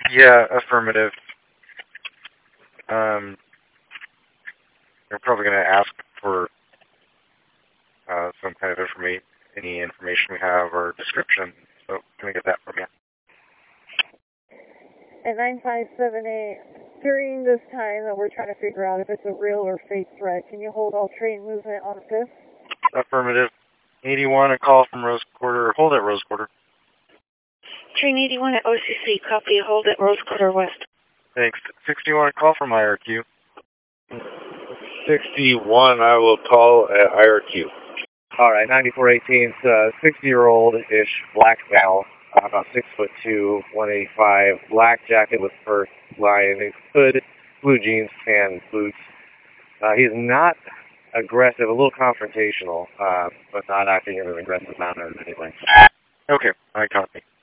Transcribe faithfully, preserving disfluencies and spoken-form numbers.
Yeah, affirmative. Um, they're probably going to ask for uh, some kind of information, any information we have or description. So can I get that from you? At nine five seven eight, during this time that we're trying to figure out if it's a real or fake threat, can you hold all train movement on the fifth? Affirmative. eighty-one, a call from Rose Quarter. Hold at Rose Quarter. Train eighty-one at O C C, copy, hold at Rose Quarter West. Thanks. sixty-one, a call from I R Q. sixty-one, I will call at I R Q. All right, ninety-four eighteen, uh, sixty-year-old-ish black male, uh, about six foot two, one eighty-five, black jacket with fur lining, hood, blue jeans, tan boots. Uh, he's not aggressive, a little confrontational, uh, but not acting in an aggressive manner in any way. Okay, I copy.